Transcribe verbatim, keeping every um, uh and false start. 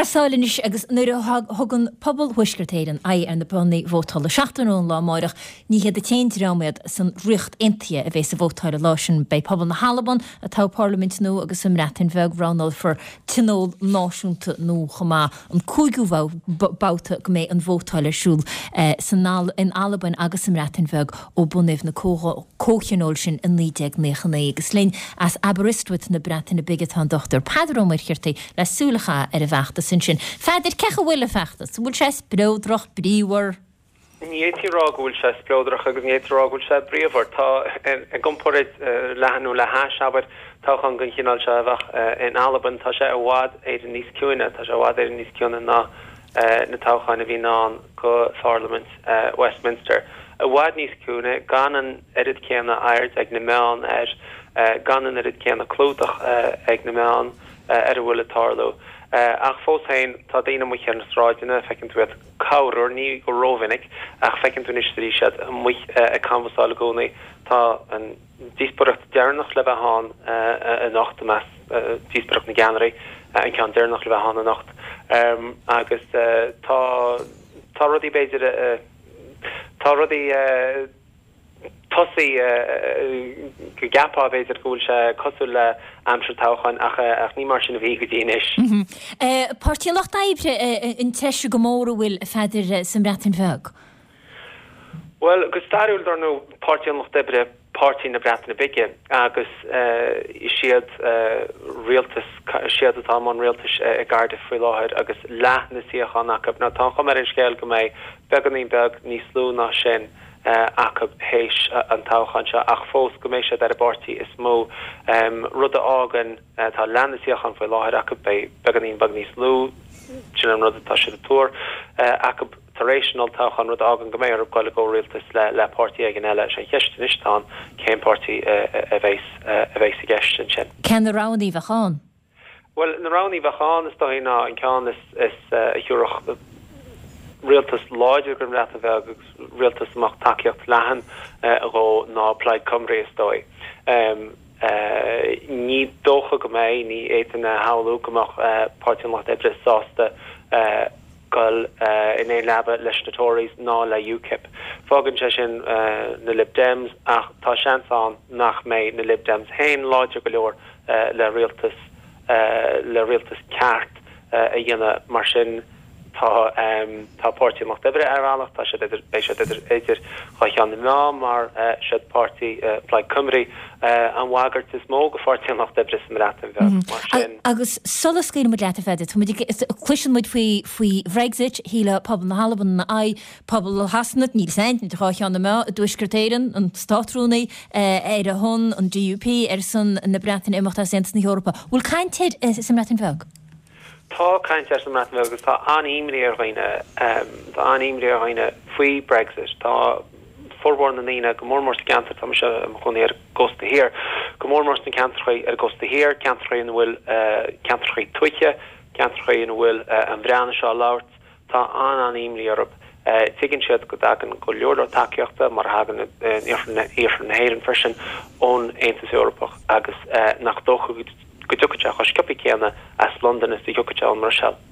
Thsáilinis agus nuair thugann pobl huiscertéireann ai ar na bunaí bhótála seachtainún lá máireach ní head a téintráméad san riocht intia a bheith sa bhótála lásin bei pobl na Halaban a tá Parliament nó agus sam ratin bheag Ronald for tinól náisiúnta nó chomá an cúigú báta go méid an bhótála siúl san in Alban agus sam ratin bheag ó bunaimh na cócheanól sin in nídeag néchané agus linn as aberistwit na bratin na bigatán dochtar Padrómir chiirtaí le súlacha ar a bheachta sin sin. Feidir cecha bhfuil a feachtas, bhfuil sé spródrach bríomhar? Níétírá bhfuil sé spródrach agus níétírá bhfuil sé bríomhar. Tá an gcompóid lehanú le hás aber tá chun gan chinál se bheach in Alban tá sé a bhád éidir níos ciúine, tá sé a bhád éidir níos ciúine ná na táchain a bhí ná go Parliament Westminster. A bhád níos ciúine gan an erid céanna airt ag na meán ar gan an erid céanna clúdach ag na meán ar a bhfuil atárló. Uh, ach fós hain tá daine mu chean stráidina fecinn tú et cáúr ní go róvinnig ach fecinn tú nistrí siad mu a canvasála gúnaí tá an díspóracht dearnach le bheitán a nacht mas díspóracht na Ganraí an cean dearnach le bheitán a nacht um, agus uh, tá tá rudí beidir uh, tá rudí uh, tosaí go gapá beidir gúil se cosú le amsir táchan ach ach ní mar sin a bhí go dtíis. Páirtíon lecht aibre in teisú go móra bhfuil feidir sam ratin bheag? Well, go starúil dar nó páirtíon lecht aibre pártí na bratin na bige agus siad rialtas siad atá man rialtas a garda faoi láthir agus leath na siochan acab ná tá chum ar an scéil go méid began í beg níos lú ná sin Uh, acab héis uh, an táchan se ach fós go mééis se ar a bartí is mó um, rud a ágan uh, tá lenaíochan foioi láthir acab be beganín bag níos lú sin an rud atá si a túr uh, acab taréisiál táchan rud ágan go méid ar goil go rialtas le le pártí ag an eile sé cheistin istán céim pártí a bhéis a bhéis a gestin sin. Ken na raní bheáin? Well, na raní bheáin is doína an ceán is is uh, hiúrach Realtas láidir gur leat a bheith realtas amach takeíocht lehan a go ná Plaid Cymru is dói. Um, uh, ní dócha go méid ní éan na haú gomach uh, páirtíon leat ebre sásta uh, goil uh, in é lebe leis na Tories ná le U KIP. Fágann sé sin uh, na Lib Dems ach tá seanán nach méid na Lib Dems hain láidir go leor uh, le realtas uh, le realtas ceart uh, a dhéanana mar sin tá um, tá pártí macht ebre arálach tá sé idir bei sé idir idir chaán ná mar uh, siad pártí uh, Plaid Cymru uh, an wagart is mó go fáirtí macht ebre sem ratin bheith mar sin. Agus solas céir mu leat a feidir, cluisian muid faoi faoi Brexit híle pobl na Halaban na ai pobl hasnat níl seint ní chaán na a dúisgurtéiren an státrúnaí ar a hon an D U P ar san na bratin imachta sent na Europa. Bhfuil caint tid sem ratin bheag? Tá caiint sem ratin bheag agus tá aníimrí ar ghaine tá aníimrí ar ghaine faoi Brexit tá forborn na nína go mór mór cantar tá se chunaí ar gosta hir go mór mór na cantarchaí ar gosta hir cantarchaí na bhfuil cantarchaí tuiche cantarchaí na bhfuil an bhreanna seo láirt tá an aníimrí Europa tuigeann siad go dagan go leor takeíochta mar hagan éar na héireann freisin ón Aontas Eorpach agus nach dócha go dúchateach a scipi céanna as London is de dúchateach an mar seo.